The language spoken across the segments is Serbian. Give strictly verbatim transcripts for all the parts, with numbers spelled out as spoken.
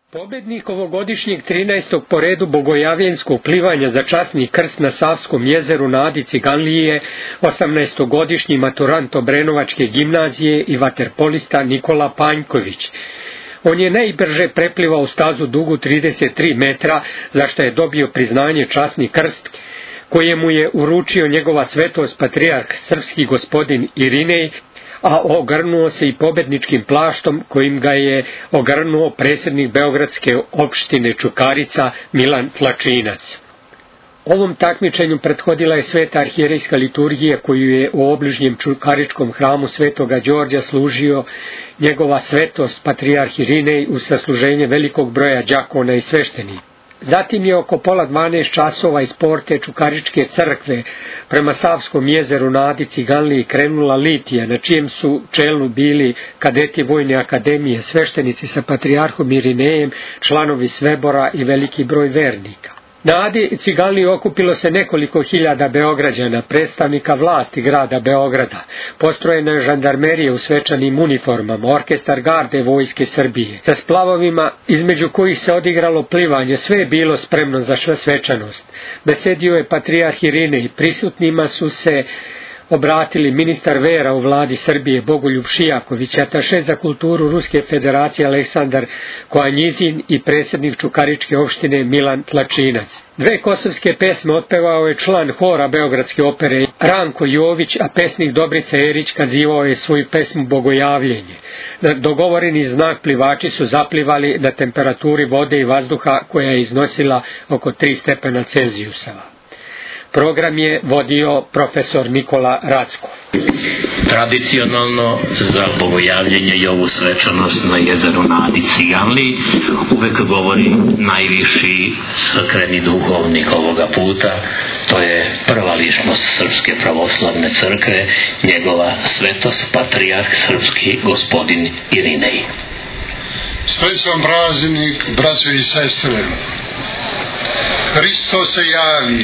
Pobednik ovogodišnjeg trinaestog po redu bogojavljenskog plivanja za časni krst na Savskom jezeru na Adi Ciganliji je osamnaestogodišnji maturant Obrenovačke gimnazije i vaterpolista Nikola Panjković. On je najbrže preplivao stazu dugu trideset tri metra, za što je dobio priznanje časni krst, koje mu je uručio njegova svetost patrijarh srpski gospodin Irinej, a ogrnuo se i pobedničkim plaštom kojim ga je ogrnuo predsjednik Beogradske opštine Čukarica Milan Tlačinac. Ovom takmičenju prethodila je sveta arhijerejska liturgija koju je u obližnjem čukaričkom hramu Svetoga Đorđa služio njegova svetost patrijarh Irinej uz sasluženje velikog broja đakona i sveštenika. Zatim je oko pola dvanaest časova iz porte Čukaričke crkve prema Savskom jezeru na Adi Ciganliji krenula litija, na čijem su čelu bili kadeti Vojne akademije, sveštenici sa patrijarhom Irinejem, članovi Svebora i veliki broj vernika. Na Adi Ciganliji okupilo se nekoliko hiljada Beograđana, predstavnika vlasti grada Beograda. Postrojena je žandarmerija u svečanim uniformama, orkestar garde Vojske Srbije. Sa splavovima, između kojih se odigralo plivanje, sve je bilo spremno za svečanost. Besedio je patrijarh Irinej, prisutnima su se obratili ministar vera u vladi Srbije Bogoljub Šijaković, ataše za kulturu Ruske federacije Aleksandar Koanjizin i predsjednik Čukaričke opštine Milan Tlačinac. Dve kosovske pesme otpevao je član hora Beogradske opere Ranko Jović, a pesnik Dobrica Erić kazivao je svoju pesmu Bogojavljenje. Na dogovoreni znak plivači su zaplivali na temperaturi vode i vazduha koja je iznosila oko tri stepena Celzijusa. Program je vodio profesor Nikola Rackov. Tradicionalno za bogojavljenje i ovu svečanost na jezeru na Adi Ciganliji uvek govori najviši sakreni duhovnik ovoga puta, to je prva ličnost Srpske pravoslavne crkve, njegova svetost patrijarh srpski gospodin Irinej. Srećan praznik, braćo i sestre. Hristos se javi.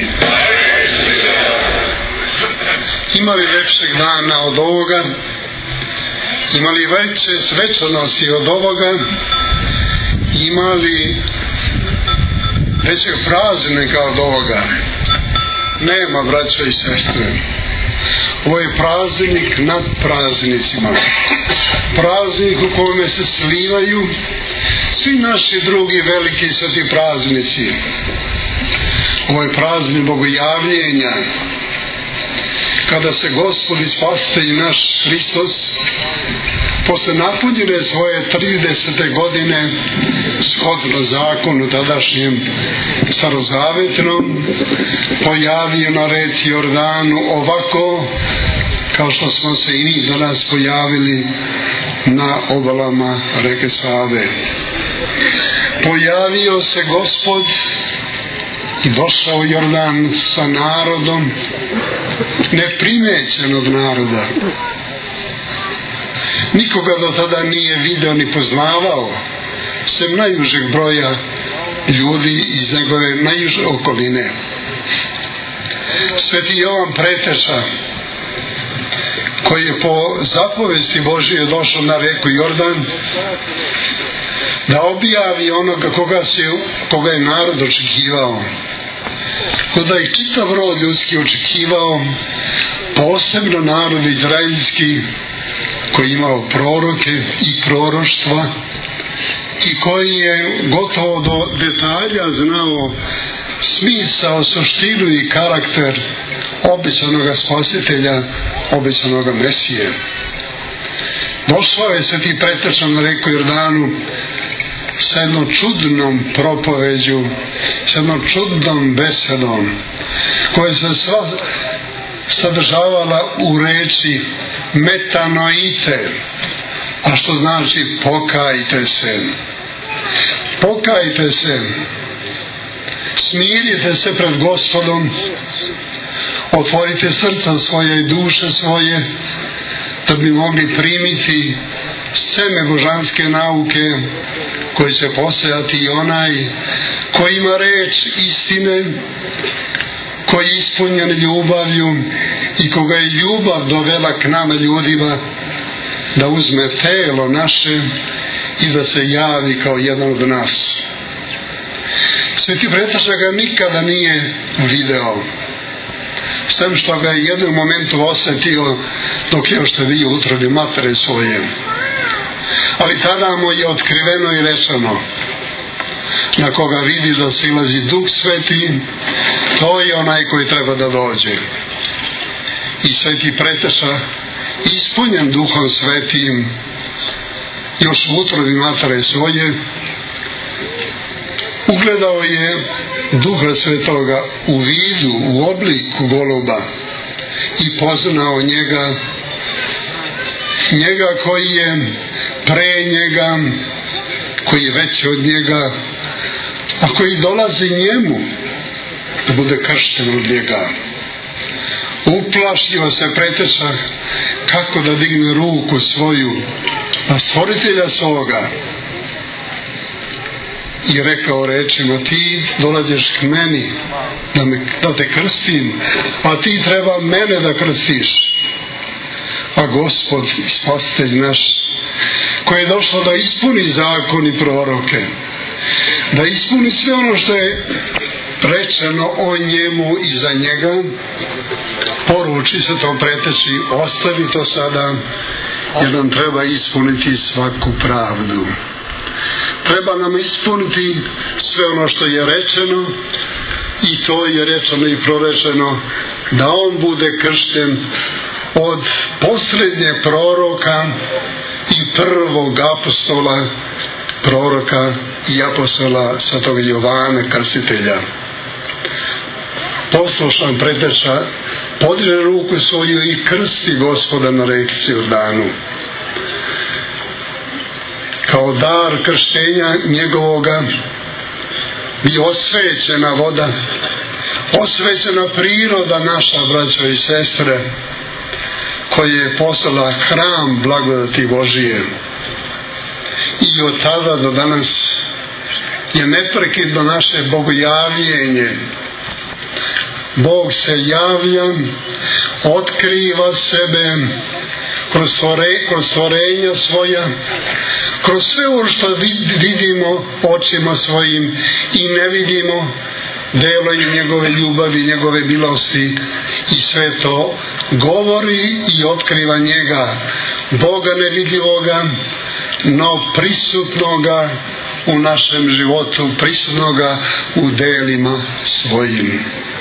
Ima li lepšeg dana od ovoga? Ima li veće svečanosti od ovoga? Ima li većeg praznika od ovoga? Nema, braćo i sestre. Ovo je praznik nad praznicima. Praznik u kome se slivaju svi naši drugi veliki sveti praznici. Ovo je praznik bogojavljenja, kada se Gospod i Spasitelj naš Hristos posle napunjene svoje tridesete godine shodno zakonu tadašnjem starozavetnom pojavio na reci Jordanu ovako kao što smo se i mi danas pojavili na obalama reke Save. Pojavio se Gospod i došao Jordan sa narodom, neprimećenog naroda. Nikoga do tada nije video ni poznavao, sem najužeg broja ljudi iz njegove najuže okoline. Sveti Jovan Preteča, koji je po zapovesti Božije došao na reku Jordan, da objavi onoga koga, se, koga je narod očekivao, koga je čitav rod ljudski očekivao, posebno narod izraelski koji je imao proroke i proroštva i koji je gotovo do detalja znao smisao, suštinu i karakter obećanoga spasitelja, obećanoga Mesije. Došao je Sveti Preteča na reku Jordanu sa jednom čudnom propoveđu, sa jednom čudnom besedom, koja se sva sadržavala u reči metanoite, a što znači pokajte se. Pokajte se, smirite se pred Gospodom, otvorite srca svoje i duše svoje, da bi mogli primiti seme božanske nauke koje će posejati i onaj koji ima reč istine, koji je ispunjen ljubavlju i koga je ljubav dovela k nama ljudima da uzme telo naše i da se javi kao jedan od nas. Sveti Preteša ga nikada nije video, sem što ga je jednom momentu osjetio dok je ošte bio u utrobi matere svoje. Ali tada mu je otkriveno i rečeno, na koga vidi da silazi Duh Sveti, to je onaj koji treba da dođe. I Sveti Preteša, ispunjen Duhom Svetim, još u utrobi matere svoje, ugledao je Duha Svetoga u vidu, u obliku goluba i poznao njega, njega koji je pre njega, koji je veći od njega, a koji dolazi njemu da bude kršten od njega. Uplašio se Preteša kako da digne ruku svoju na stvoritelja svoga i rekao rečima, ti dolađeš k meni da, me, da te krstim, a ti treba mene da krstiš. A Gospod, spasitelj naš, koji je došao da ispuni zakon i proroke, da ispuni sve ono što je rečeno o njemu i za njega, poruči se tom Preteči, ostavi to sada, jer nam treba ispuniti svaku pravdu. Treba nam ispuniti sve ono što je rečeno, i to je rečeno i prorečeno, da on bude kršten od posljednje proroka i prvog apostola, proroka i apostola svetog Jovana Krstitelja. Poslušan Preteša podiže ruku svoju i krsti Gospoda na reci Jordanu. Kao dar krštenja njegovoga bi osvećena voda, osvećena priroda naša, braćo i sestre, koja je postala hram blagodati Božije. I od tada do danas je neprekidno naše bogojavljenje. Bog se javlja, otkriva sebe kroz, stvore, kroz stvorenja svoja, kroz sve ono što vidimo očima svojim i ne vidimo, delo je njegove ljubavi, njegove milosti, i sve to govori i otkriva njega, Boga nevidljivoga, no prisutnoga u našem životu, prisutnoga u delima svojim.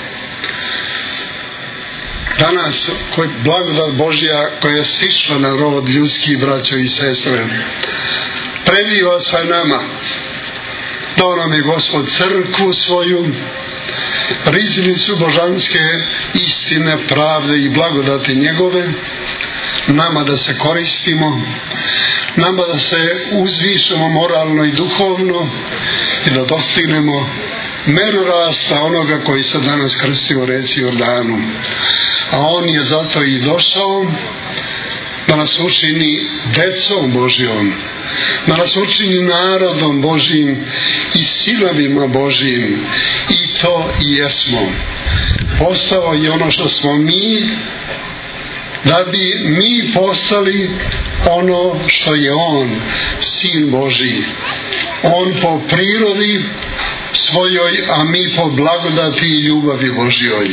Danas blagodat Božja koja je sišla na rod ljudski, braćo i sestre, prebiva sa nama. Dao nam je Gospod crkvu svoju, riznicu božanske istine, pravde i blagodati njegove, nama da se koristimo, nama da se uzvišemo moralno i duhovno i da dostignemo meru rasta onoga koji se danas krsti u reci Jordanu. A on je zato i došao da nas učini decom Božjom, da nas učini narodom Božjim i sinovima Božjim, i to i jesmo. Postao je ono što smo mi, da bi mi postali ono što je on, Sin Božji. On po prirodi svojoj, a mi po blagodati i ljubavi Božjoj.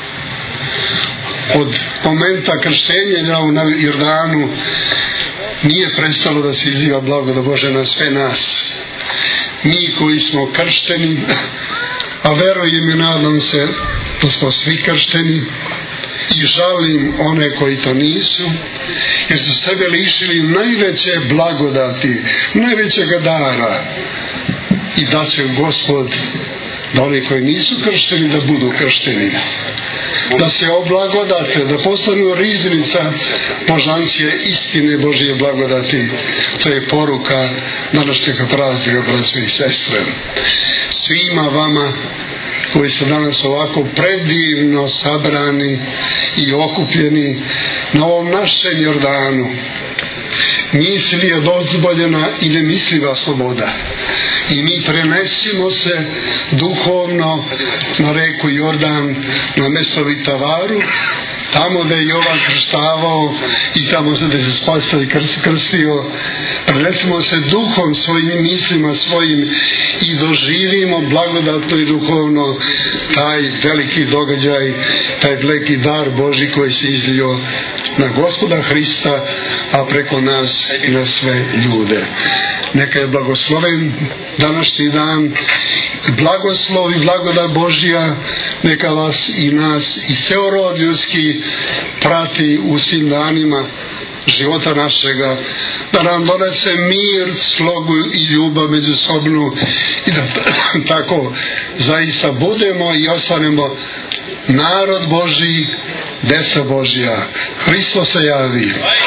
Od momenta krštenja na Jordanu nije prestalo da se izliva blagodat Bože na sve nas. Mi koji smo kršteni, a verujem i nadam se da smo svi kršteni, i žalim one koji to nisu, jer su sebe lišili najveće blagodati, najvećeg dara, i da će Gospod da oni koji nisu kršteni da budu kršteni, da se oblagodate, da postanu riznica božanske istine Božje blagodati. To je poruka današnjeg praznika, braćo i sestre. Svima vama koji su danas ovako predivno sabrani i okupljeni na ovom našem Jordanu, misli je dozvoljena i nemisliva sloboda. I mi prenesimo se duhovno na reku Jordan, na mesto Vitavaru, tamo da je Jovan krštavao i tamo da se spasao i krstio, prenesemo se duhom svojim mislima svojim i doživimo blagodatno i duhovno taj veliki događaj, taj veliki dar Božji koji se izlio na Gospoda Hrista, a preko nas i na sve ljude. Neka je blagosloven današnji dan, blagoslov i blagodat Božja neka vas i nas i ceo rod ljudski prati u svim danima života našega, da nam donese mir, slogu i ljubav međusobnu i da tako zaista budemo i ostanemo narod Božji, deca Božja. Hristos se javi.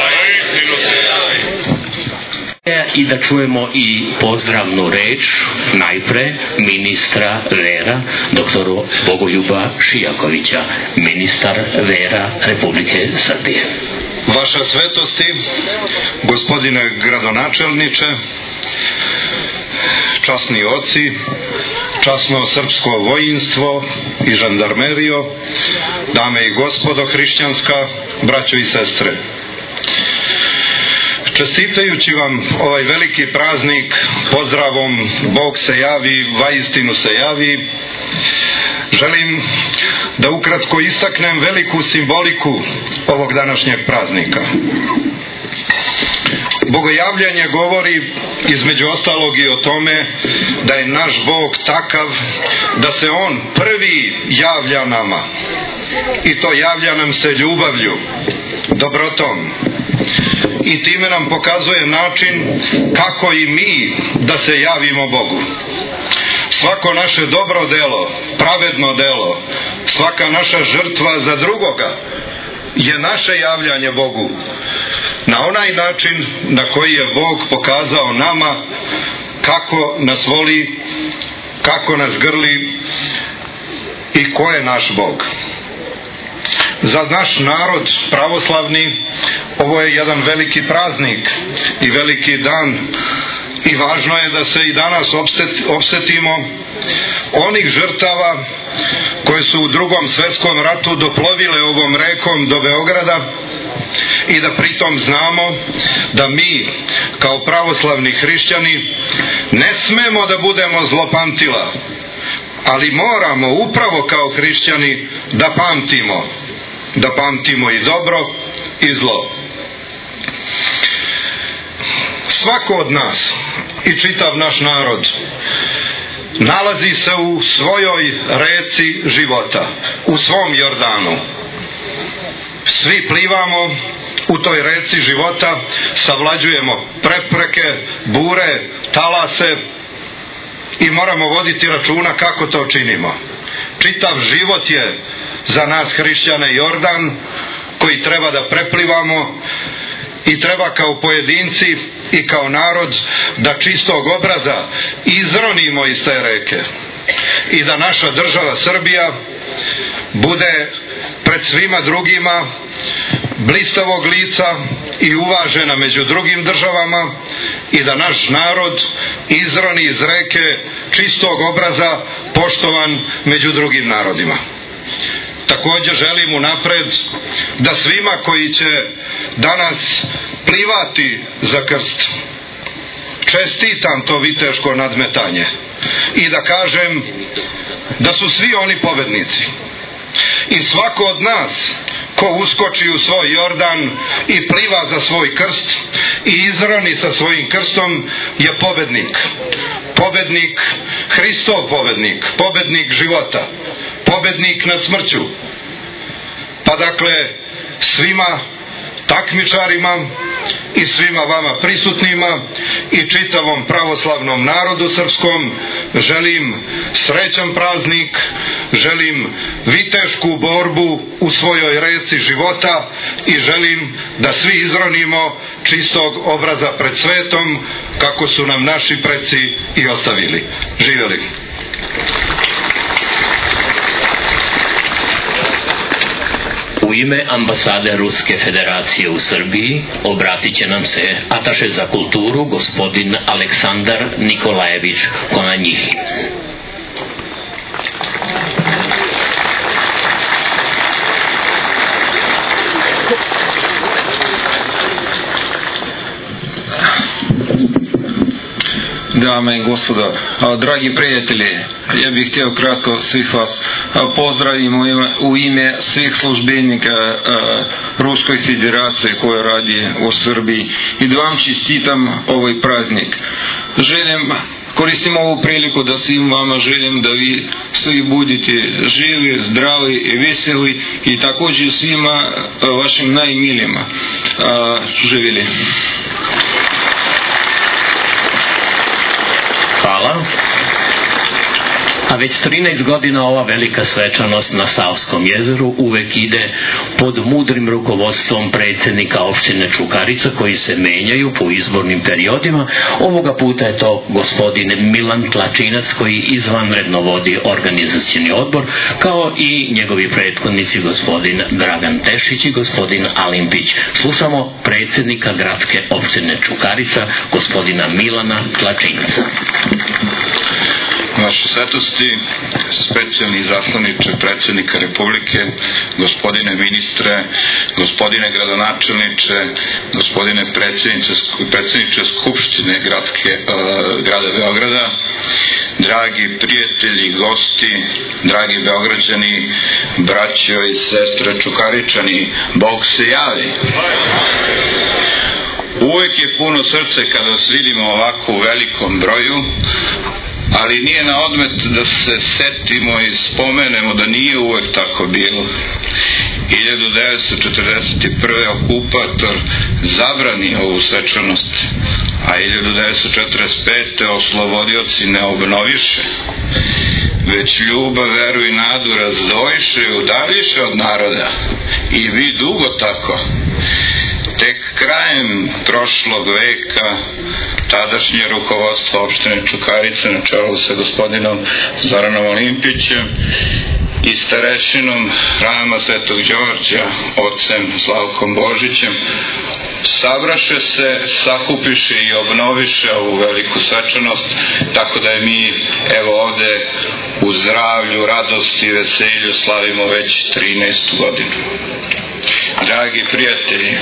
I da čujemo i pozdravnu reč najpre ministra vera doktoru Bogoljuba Šijakovića, ministar vera Republike Srbije. Vaša svetosti, gospodine gradonačelniče, časni oci, časno srpsko vojinstvo i žandarmerijo, dame i gospodo hrišćanska, braćo i sestre. Čestitajući vam ovaj veliki praznik pozdravom Bog se javi, vaistinu se javi, želim da ukratko istaknem veliku simboliku ovog današnjeg praznika. Bogojavljanje govori između ostalog i o tome da je naš Bog takav da se On prvi javlja nama, i to javlja nam se ljubavlju, dobrotom, i time nam pokazuje način kako i mi da se javimo Bogu. Svako naše dobro delo, pravedno delo, svaka naša žrtva za drugoga je naše javljanje Bogu na onaj način na koji je Bog pokazao nama kako nas voli, kako nas grli i ko je naš Bog. Za naš narod pravoslavni ovo je jedan veliki praznik i veliki dan i važno je da se i danas opsetimo onih žrtava koje su u Drugom svjetskom ratu doplovile ovom rekom do Beograda i da pritom znamo da mi kao pravoslavni hrišćani ne smemo da budemo zlopamtila, ali moramo upravo kao hrišćani da pamtimo, da pamtimo i dobro i zlo. Svako od nas i čitav naš narod nalazi se u svojoj reci života, u svom Jordanu. Svi plivamo u toj reci života, savlađujemo prepreke, bure, talase i moramo voditi računa kako to činimo. Čitav život je za nas hrišćane Jordan koji treba da preplivamo i treba kao pojedinci i kao narod da čistog obraza izronimo iz te reke i da naša država Srbija bude pred svima drugima blistavog lica i uvažena među drugim državama i da naš narod izroni iz reke čistog obraza poštovan među drugim narodima. Također želim unapred da svima koji će danas plivati za krst čestitam to viteško nadmetanje i da kažem da su svi oni pobednici. I svako od nas ko uskoči u svoj Jordan i pliva za svoj krst i izroni sa svojim krstom je pobednik. Pobednik, Hristov pobednik, pobednik života, pobednik nad smrću. Pa dakle, svima takmičarima i svima vama prisutnima i čitavom pravoslavnom narodu srpskom želim srećan praznik, želim vitešku borbu u svojoj reci života i želim da svi izronimo čistog obraza pred svetom kako su nam naši preci i ostavili. Živjeli! U ime ambasade Ruske federacije u Srbiji obratit će nam se ataše za kulturu gospodin Aleksandar Nikolajević Konanjihin. dame i gospodo, dragi prijatelji, ja bih htio kratko svih vas pozdravim u ime svih službenika Ruskoj federacije koja radi u Srbiji i da vam čestitam ovaj praznik. Želim, koristim ovu priliku da svim vama želim da vi svi budete živi, zdravi i veseli i također svima vašim najmilijima. Živjeli. Hvala. A već trinaest godina ova velika svečanost na Savskom jezeru uvek ide pod mudrim rukovodstvom predsjednika opštine Čukarica koji se menjaju po izbornim periodima. Ovoga puta je to gospodin Milan Tlačinac koji izvanredno vodi organizacioni odbor, kao i njegovi prethodnici gospodin Dragan Tešić i gospodin Alimpić. Slušamo predsjednika gradske opštine Čukarica, gospodina Milana Tlačinca. Vaše svetosti, specijalni zaslaniče predsjednika Republike, gospodine ministre, gospodine gradonačelniče, gospodine predsjedniče Skupštine gradske, uh, grada Beograda, dragi prijatelji, gosti, dragi Beograđani, braćo i sestre Čukaričani, Bog se javi. Uvek je puno srce kada vas vidimo ovako u velikom broju, ali nije na odmet da se setimo i spomenemo da nije uvek tako bilo. hiljadu devetsto četrdeset prve okupator zabrani ovu svečanost, a hiljadu devetsto četrdeset pete oslobodioci ne obnoviše, već ljubav, veru i nadu razdojiše i udaljiše od naroda. I vi dugo tako. Tek krajem prošlog veka tadašnje rukovodstvo opštine Čukarice na čelu sa gospodinom Zoranom Alimpićem i starešinom hrama Svetog Đorđa, ocem Slavkom Božićem, sabraše se, sakupiše i obnoviše ovu veliku svečanost, tako da je mi evo ovde u zdravlju, radosti i veselju slavimo već trinaestu godinu. Dragi prijatelji,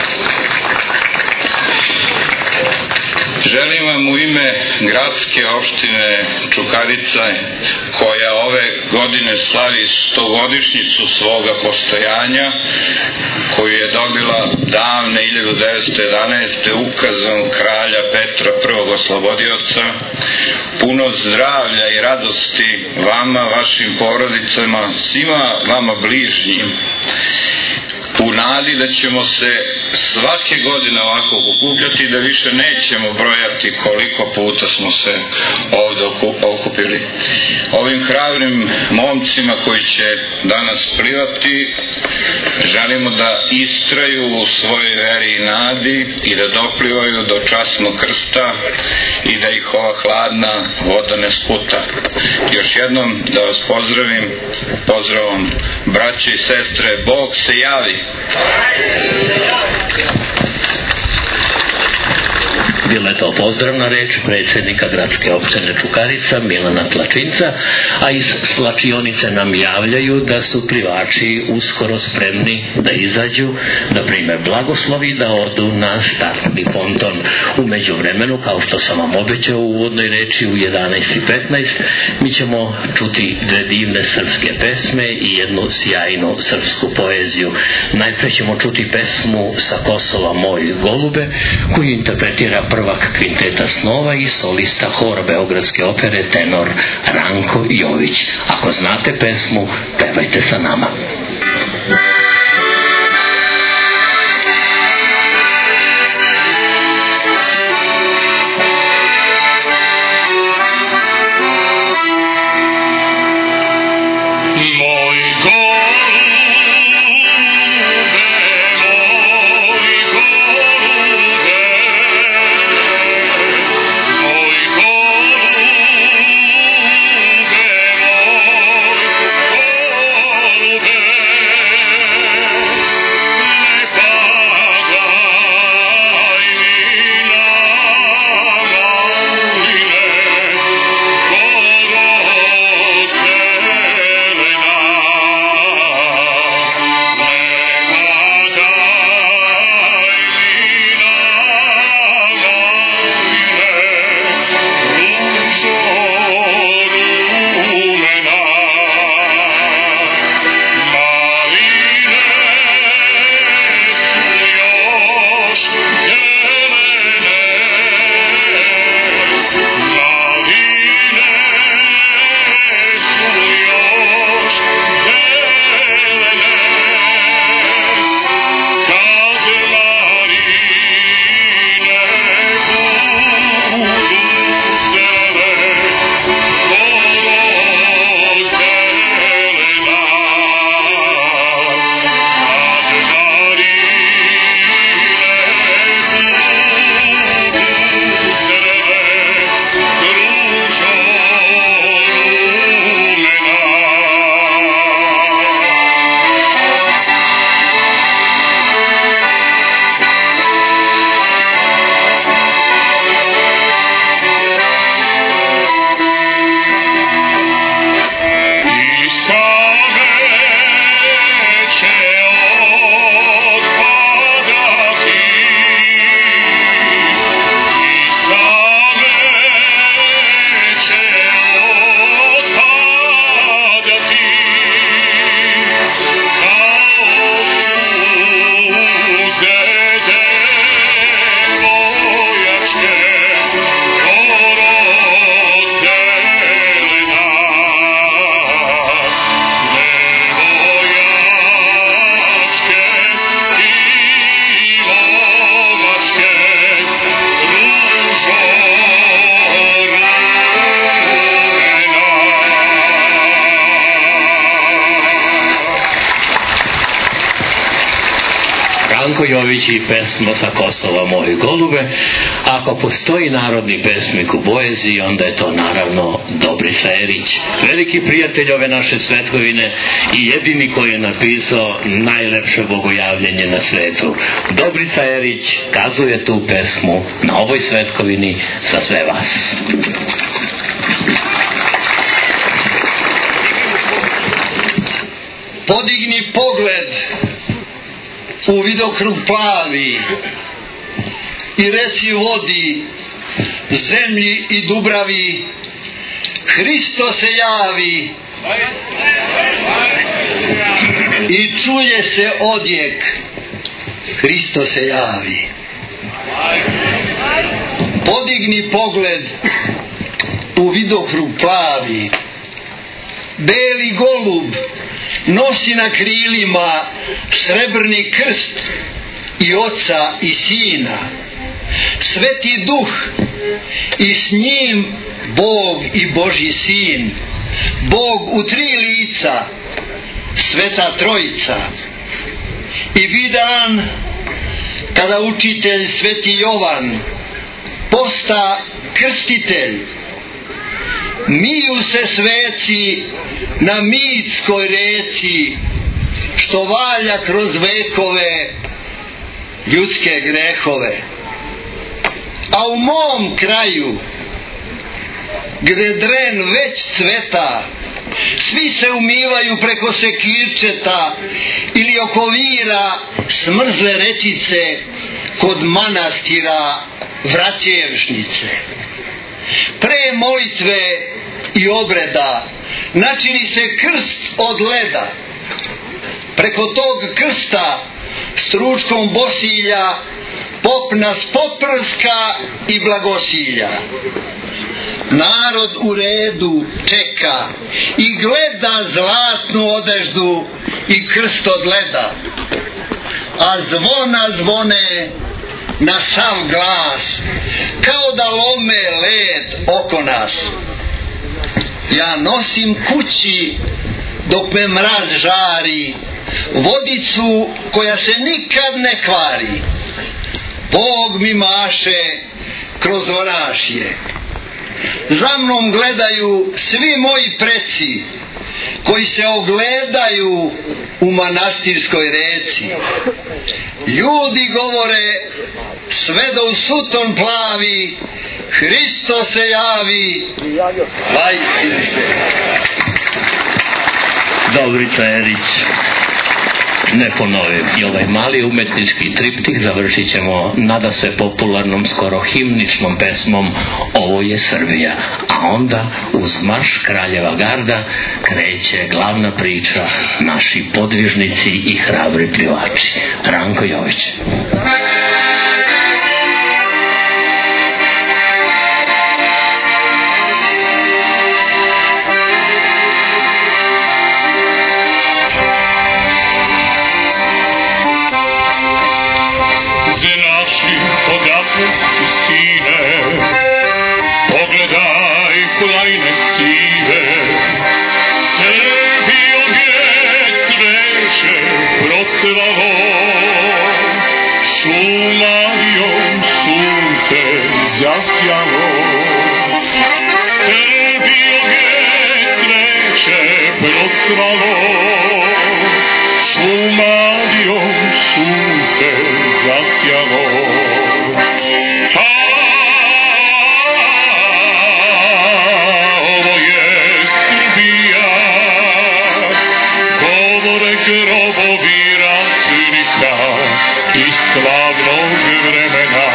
želim vam u ime gradske opštine Čukarica, koja ove godine slavi stogodišnjicu svoga postojanja, koju je dobila davne hiljadu devetsto jedanaeste ukazom kralja Petra prvog oslobodioca, puno zdravlja i radosti vama, vašim porodicama, svima vama bližnjim, u nadi da ćemo se svake godine ovako okupljati, da više nećemo brojati koliko puta smo se ovdje okupili. Ovim hrabrim momcima koji će danas plivati želimo da istraju u svojoj veri i nadi i da doplivaju do časnog krsta i da ih ova hladna voda ne sputa. Još jednom da vas pozdravim, pozdravom braće i sestre, Bog se javi. Bila je to pozdravna reč predsjednika gradske opštine Čukarica Milana Tlačinca, a iz slačionice nam javljaju da su plivači uskoro spremni da izađu, da prime blagoslovi, da odu na startni ponton. U međuvremenu, kao što sam vam obećao u uvodnoj reči u jedanaest i petnaest, mi ćemo čuti dve divne srpske pesme i jednu sjajnu srpsku poeziju. Najpre ćemo čuti pesmu Sa Kosova moj golube, koju interpretira prvak kvinteta snova i solista hora Beogradske opere tenor Ranko Jović. Ako znate pesmu, pevajte sa nama. Thank you. Ranko Jović i pesma Sa Kosova moji golube. Ako postoji narodni pesmik u poeziji, onda je to naravno Dobrica Erić, veliki prijatelj ove naše svetkovine i jedini koji je napisao najlepše bogojavljenje na svetu. Dobrica Erić kazuje tu pesmu na ovoj svetkovini za sve vas. Podigni pogled u vidokrug plavi i reci vodi, zemlji i dubravi, Hristo se javi i čuje se odjek, Hristo se javi. Podigni pogled u vidokrug plavi, beli golub nosi na krilima srebrni krst i oca i sina, Sveti Duh i s njim Bog i Božji sin, Bog u tri lica, Sveta Trojica. I bi dan kada učitelj Sveti Jovan posta krstitelj, miju se sveci na mitskoj reci, što valja kroz vekove ljudske grehove. A u mom kraju, gde dren već cveta, svi se umivaju preko sekirčeta ili oko vira smrzle rečice kod manastira Vraćevšnice. Pre molitve i obreda načini se krst od leda. Preko tog krsta stručkom Bosilja pop nas poprska i blagosilja. Narod u redu čeka i gleda zlatnu odeždu i krst od leda, a zvona zvone na sav glas, kao da lome led oko nas. Ja nosim kući dok me mraz žari vodicu koja se nikad ne kvari. Bog mi maše kroz Orašje. Za mnom gledaju svi moji preci koji se ogledaju u manastirskoj reci. Ljudi govore sve do u suton plavi, Hristo se javi, vajstinu se. Dobrica Erić, ne ponovim. I ovaj mali umetnički triptih završit ćemo nadasve popularnom, skoro himničnom pesmom Ovo je Srbija. A onda uz marš Kraljeva garda kreće glavna priča, naši podvižnici i hrabri plivači. Ranko Jović. Zasjalo, Srbijo je cveće procvalo, Šumadijom sunce zasjalo. A ovo je Srbija, govore grobovi ratnika i slavnog vremena.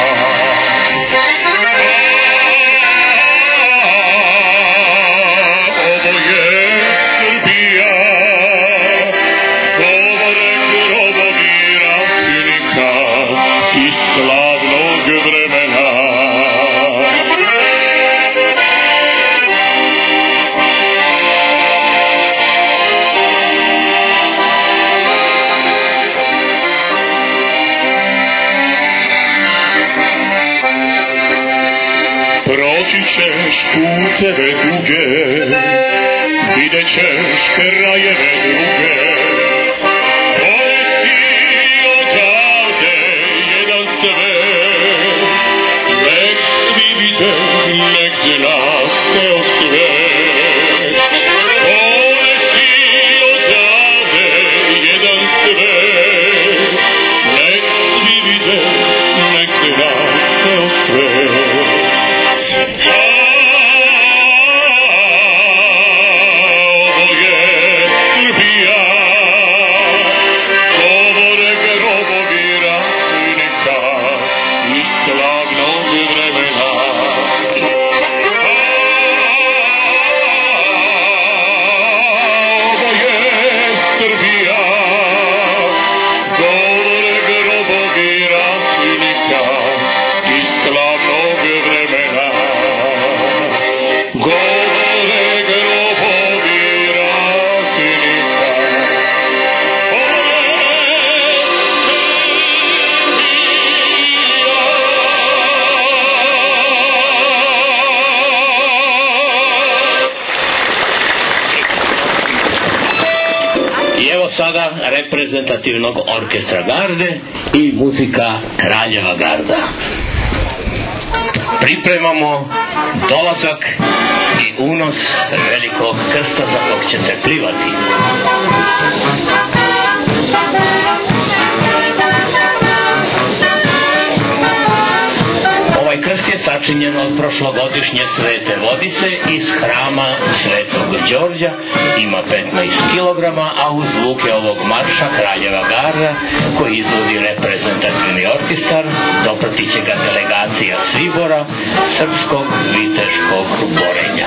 Ćeš puteve duge, vidjet ćeš krajeve druge, koje si odavde sada reprezentativnog orkestra garde i muzika Kraljeva garda. Pripremamo dolazak i unos velikog krsta za kog će se plivati. Ovaj krst je sačinjen od prošlogodišnje Svete Vodice iz hrama Svetog Đorđa, ima petnaest kilograma, a uz zvuke ovog marša Kraljeva garda, koji izvodi reprezentativni orkestar, dopratit će ga delegacija Svibora, Srpskog viteškog borenja.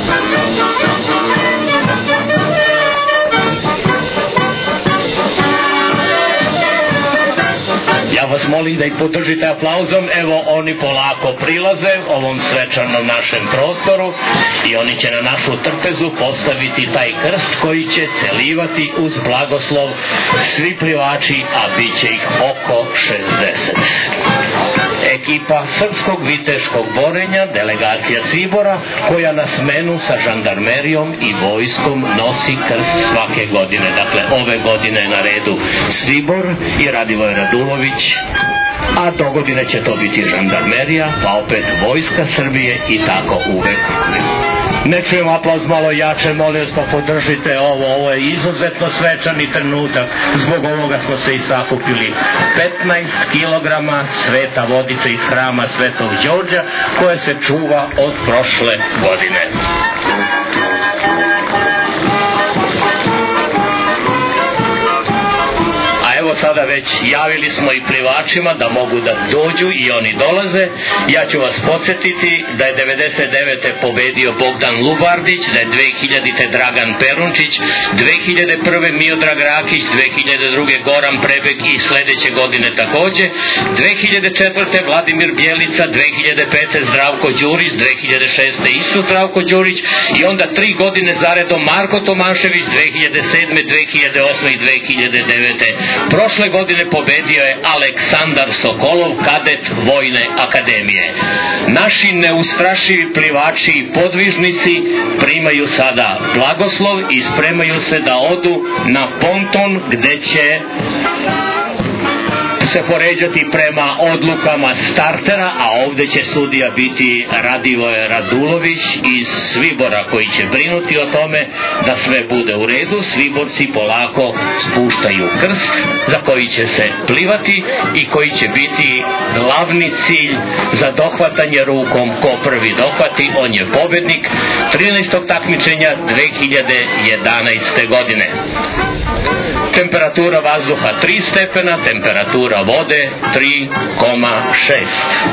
Ja vas molim da ih podržite aplauzom. Evo oni polako prilaze ovom svečanom našem prostoru i oni će na našu trpezu postaviti taj krst koji će celivati uz blagoslov svi plivači, a bit će ih oko šezdeset. Ekipa Srpskog viteškog borenja, delegacija Cibora, koja na smenu sa žandarmerijom i vojskom nosi krst svake godine. Dakle, ove godine je na redu Svibor i Radivoj Radulović, a do godine će to biti žandarmerija, pa opet vojska Srbije i tako uvek. Ne čujem aplauz malo jače, molim vas, pa podržite ovo, ovo je izuzetno svečani trenutak, zbog ovoga smo se i sakupili. petnaest kilograma Sveta Vodica iz hrama Svetog Đorđa, koje se čuva od prošle godine. Evo sada već javili smo i plivačima da mogu da dođu i oni dolaze. Ja ću vas podsjetiti da je devedeset devete pobedio Bogdan Lubardić, da je dve hiljadite Dragan Perunčić, dve hiljade prve Miodrag Rakić, dve hiljade druge Goran Prebeg i sledeće godine takođe, dve hiljade četvrte Vladimir Bjelica, dve hiljade pete Zdravko Đurić, dve hiljade šeste isto Zdravko Đurić i onda tri godine zaredom Marko Tomašević, dve hiljade sedme, dve hiljade osme i dve hiljade devete. Prošle godine pobedio je Aleksandar Sokolov, kadet Vojne akademije. Naši neustrašivi plivači i podvižnici primaju sada blagoslov i spremaju se da odu na ponton gde će se poređati prema odlukama startera, a ovde će sudija biti Radivoj Radulović iz Svibora, koji će brinuti o tome da sve bude u redu. Sviborci polako spuštaju krst za koji će se plivati i koji će biti glavni cilj za dohvatanje rukom. Ko prvi dohvati, on je pobednik trinaestog takmičenja dve hiljade jedanaeste godine. Temperatura vazduha tri stepena, temperatura vode tri zarez šest.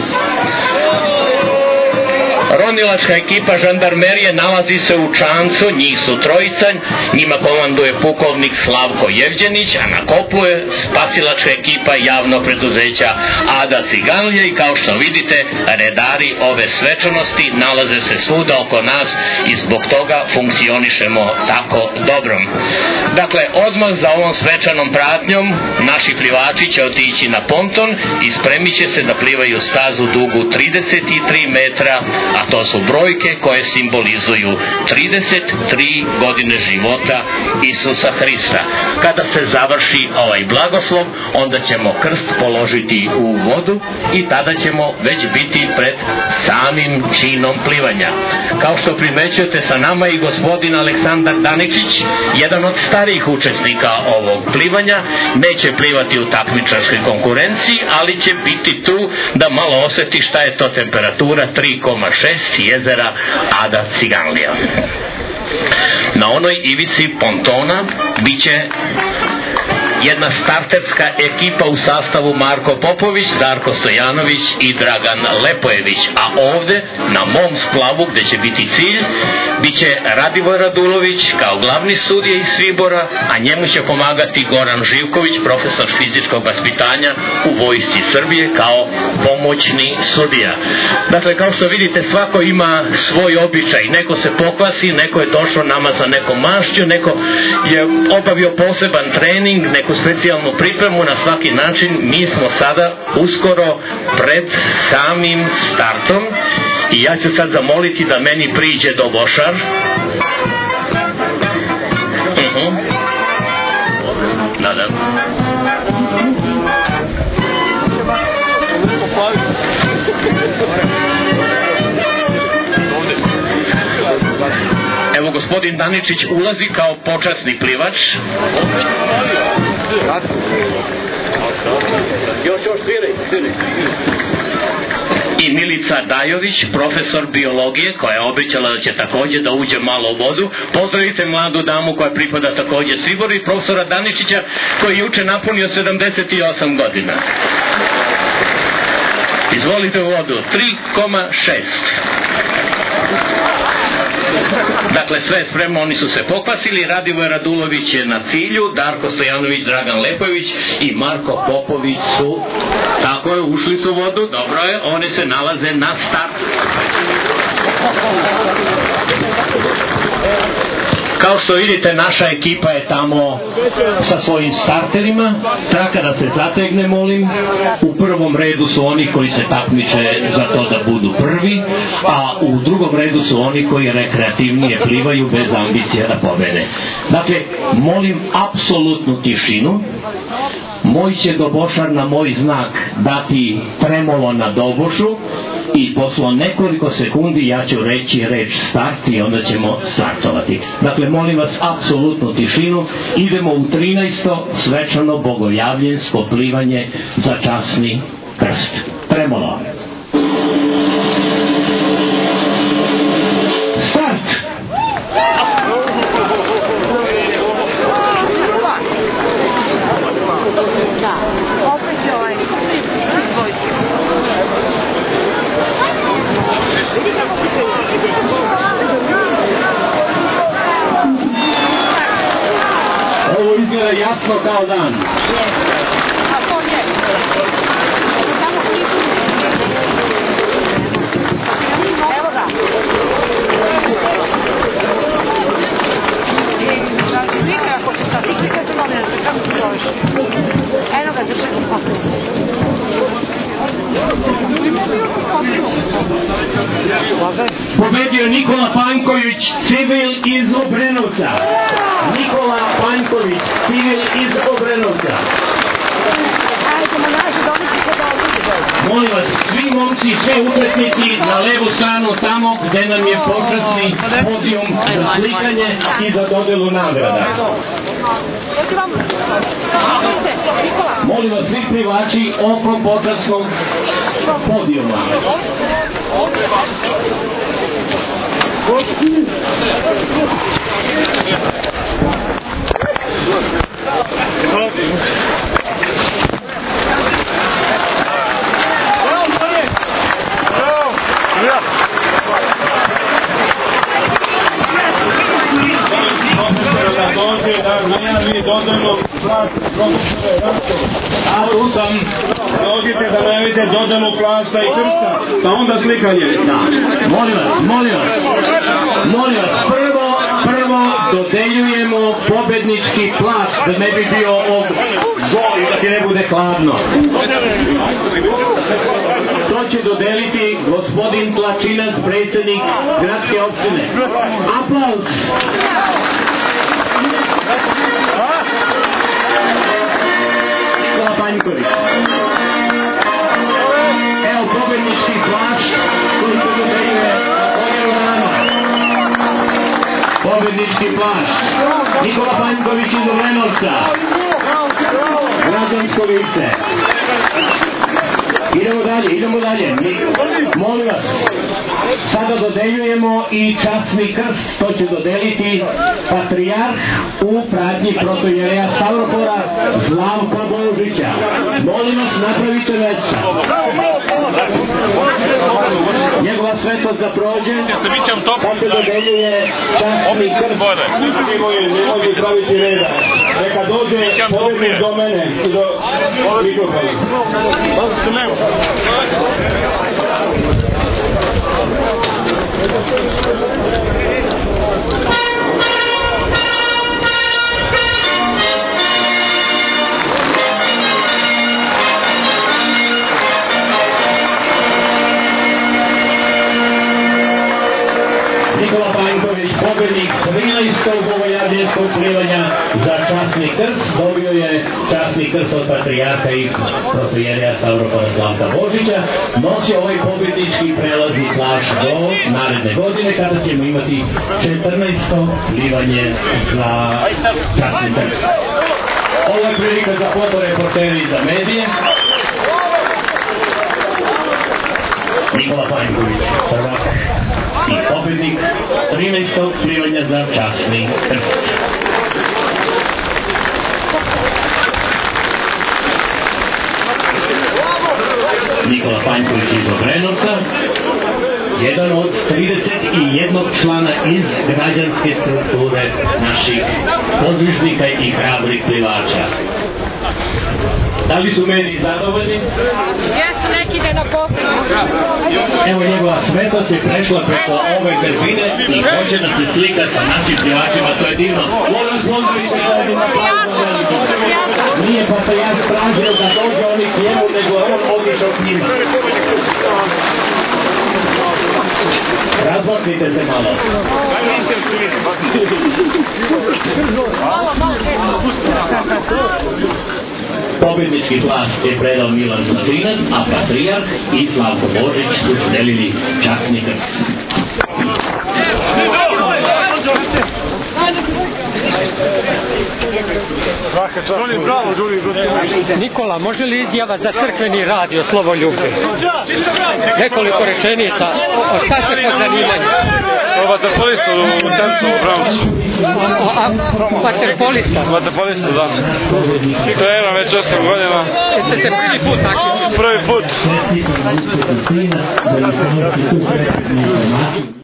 Ronilačka ekipa žandarmerije nalazi se u čamcu, njih su trojica, njima komanduje pukovnik Slavko Jevđenić, a na kopu je spasilačka ekipa javnog preduzeća Ada Ciganlija i kao što vidite, redari ove svečanosti nalaze se svuda oko nas i zbog toga funkcionišemo tako dobro. Dakle, odmah za ovom svečanom pratnjom naši plivači će otići na ponton i spremit će se da plivaju stazu dugu trideset tri metra, a to su brojke koje simbolizuju trideset tri godine života Isusa Hrista. Kada se završi ovaj blagoslov, onda ćemo krst položiti u vodu i tada ćemo već biti pred samim činom plivanja. Kao što primećujete, sa nama i gospodin Aleksandar Daničić, jedan od starijih učesnika ovog plivanja. Neće plivati u takmičarskoj konkurenciji, ali će biti tu da malo osjeti šta je to temperatura tri zarez šest jezera Ada Ciganlija. Na onoj ivici pontona biće jedna starterska ekipa u sastavu Marko Popović, Darko Stojanović i Dragan Lepojević, a ovde na mom splavu gde će biti cilj biće Radivoj Radulović kao glavni sudija iz Svibora, a njemu će pomagati Goran Živković, profesor fizičkog vaspitanja u vojsci Srbije kao pomoćni sudija. Dakle, kao što vidite, svako ima svoj običaj, neko se pokvasi, neko je došao nama za nekom mašću, neko je obavio poseban trening, neko specijalnu pripremu. Na svaki način mi smo sada uskoro pred samim startom i ja ću sad zamoliti da meni priđe dobošar. Uh-huh. Evo, gospodin Daničić ulazi kao počasni plivač. Još, još, sviraj, sviraj. I Milica Dajović, profesor biologije, koja je obećala da će takođe da uđe malo u vodu. Pozdravite mladu damu koja pripada takođe Siboru i profesora Daničića koji je juče napunio sedamdeset osam godina. Izvolite u vodu, tri koma šest. Dakle, sve je spremno, oni su se pokvasili. Radivoj Radulović je na cilju, Darko Stojanović, Dragan Lepović i Marko Popović su, tako je, ušli su u vodu, dobro je, oni se nalaze na start. Kao što vidite, naša ekipa je tamo sa svojim starterima. Traka da se zategne, molim. U prvom redu su oni koji se takmiče za to da budu prvi, a u drugom redu su oni koji rekreativnije plivaju bez ambicije da pobede. Dakle, molim apsolutnu tišinu. Moj će dobošar na moj znak dati tremolo na dobošu i posle nekoliko sekundi ja ću reći reč start i onda ćemo startovati. Dakle, molim vas apsolutnu tišinu. Idemo u trinaesto svečano bogojavljensko plivanje za časni krst. Tremolo. Start! Ovo izgleda jasno kao dan. Evo ga. Slika, ako ću sad slika, se molim da se kako se zoveš. Eno ga, drži. Pobedio Nikola Panjković, civil iz Obrenovca. Nikola Panjković, civil iz Obrenovca. Molim vas, svi momci, sve učesnici na levu stranu tamo gde nam je počasni podijum za slikanje i za dodelu nagrada. Molim vas, svi plivači oko počasnog podijuma. A tu sam, dođite da najavite dodanu plasta i krsta, pa onda slikanje. Da, molim vas, molim vas, molim vas, prvo, prvo dodeljujemo pobednički plast, da ne bi bio od zoli, da ti ne bude hladno. To će dodeliti gospodin Tlačinac, predsjednik gradske opštine. Aplauz! Nikola Panjković. Evo pobednički plašt koji se dodeljuje ovdje nama. Pobednički plašt. Nikola Panjković iz Obrenovca. Građansko lice. Idemo dalje, idemo dalje. Molim vas, sada dodeljujemo i časni krst, to će dodeliti patrijarh u pratnji protojereja Stavropora Slavko Božića. Molim vas, napravite veća. Njegova svetost da prođe, sad se dodeljuje časni krst. Ne može praviti reda. Neka dođe pobednik do mene i do mikrofona. Nikola Panjković, pobednik trinaestog istog bogojavljenskog plivanja za časni krst dobio je časni krst od patrijarha i protoijereja Stavropolja Slavka Božića. Nosi ovaj pobjednički prelazni plašt do naredne godine kada ćemo imati četrnaesto plivanje za časni krst. Ovo je prilika za fotoreportere i za medije. Nikola Panjković, prvak i pobjednik trinaestog plivanja za časni krst. Nikola Panjković iz Obrenovca, jedan od trideset jedan člana iz građanske strukture naših podvižnika i hrabrih plivača. Da li su meni zadovoljni? Jesu, neki ide na poslu. Evo njegova svetlost je prešla preko ove grbine i hoće da se slika sa našim plivačima, to je divno. Molim vas, pozdravite da ovdje na poslu. Nije pa se ja stražio da dođe oni k njemu, nego on otišao k njima. Razmaknite se malo. Malo, malo. Pobjednički plašt je predao Milan Zlatinac, a patrijarh i Slavko Božić su podelili časni krst. Nikola, može li izjava za crkveni radio Slovoljublje? Nekoliko rečenica, o šta se kod zanimanja? Vaterpolista u centru u Bramcu. Vaterpolista? Vaterpolista, da. Treniram već osam godina. Jeste se prvi put takvi? Prvi put.